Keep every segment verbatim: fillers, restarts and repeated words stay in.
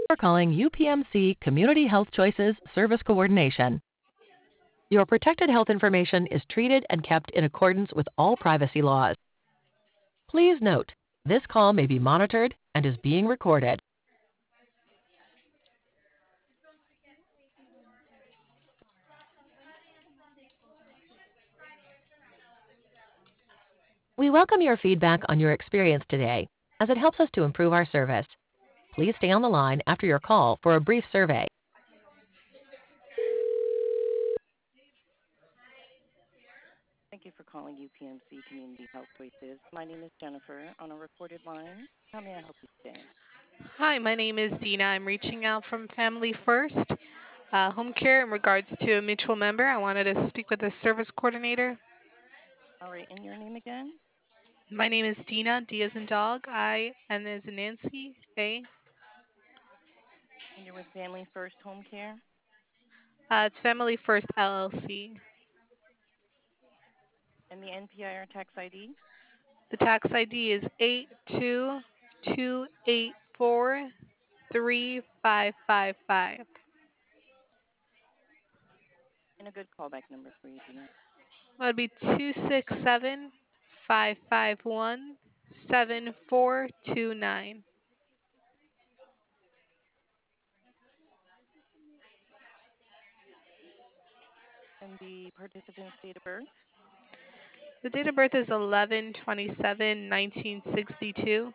For calling U P M C Community Health Choices Service Coordination. Your protected health information is treated and kept in accordance with all privacy laws. Please note, this call may be monitored and is being recorded. We welcome your feedback on your experience today, as it helps us to improve our service. Please stay on the line after your call for a brief survey. Thank you for calling U P M C Community Health Choices. My name is Jennifer on a recorded line. How may I help you today? Hi, my name is Dina. I'm reaching out from Family First uh, Home Care in regards to a mutual member. I wanted to speak with the service coordinator. All right, and your name again? My name is Dina, D as in dog, I, N as in Nancy, A. And you're with Family First Home Care? Uh, it's Family First L L C. And the N P I or tax I D? The tax I D is eight two two eight four three five five five. And a good callback number for you, Dina. That would be two six seven five five one seven four two nine. And the participant's date of birth? The date of birth is eleven twenty-seven nineteen sixty-two.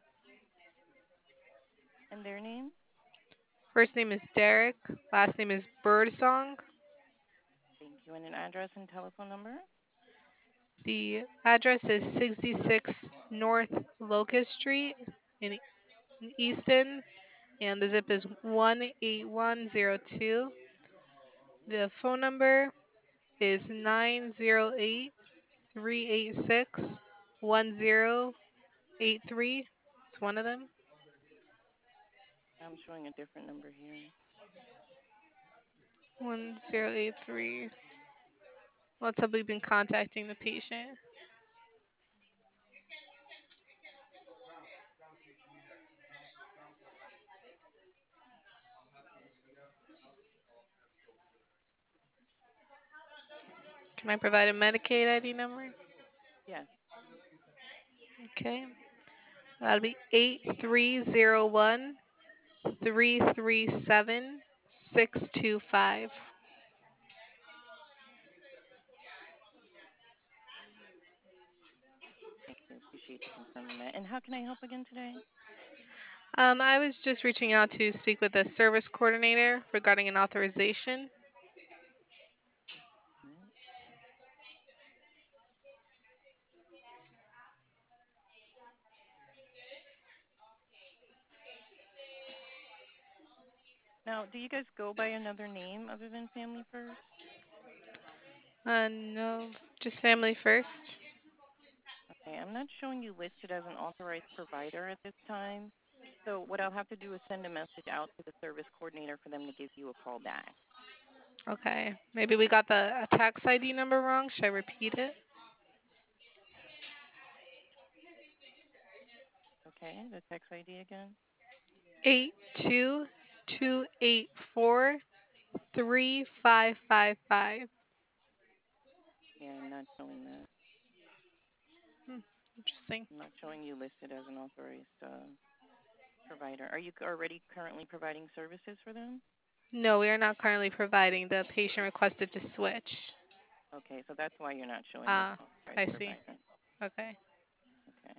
And their name? First name is Derek. Last name is Birdsong. Thank you. And an address and telephone number? The address is sixty-six North Locust Street in Easton, and the zip is one eight one zero two. The phone number is nine zero eight three eight six one zero eight three. It's one of them. I'm showing a different number here. one zero eight three. Let's have we been contacting the patient. Can I provide a Medicaid I D number? Yes. Okay. That'll be eight three zero one three three seven six two five. Thank you. Appreciate you confirming that. And how can I help again today? Um, I was just reaching out to speak with the service coordinator regarding an authorization. Mm. Now, do you guys go by another name other than Family First? Uh, no, just family first. Okay, I'm not showing you listed as an authorized provider at this time. So what I'll have to do is send a message out to the service coordinator for them to give you a call back. Okay, maybe we got the tax I D number wrong. Should I repeat it? Okay, the text I D again? Eight two two eight four three five five five. Yeah, I'm not showing that. Hmm, interesting. I'm not showing you listed as an authorized uh, provider. Are you already currently providing services for them? No, we are not currently providing. The patient requested to switch. Okay, so that's why you're not showing as Ah, an authorized I see. provider. Okay. Okay.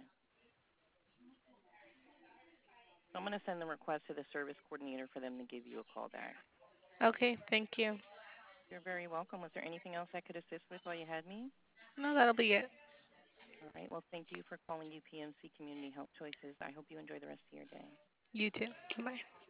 So I'm going to send the request to the service coordinator for them to give you a call back. Okay, thank you. You're very welcome. Was there anything else I could assist with while you had me? No, that'll be it. All right. Well, thank you for calling U P M C Community Health Choices. I hope you enjoy the rest of your day. You too. Bye.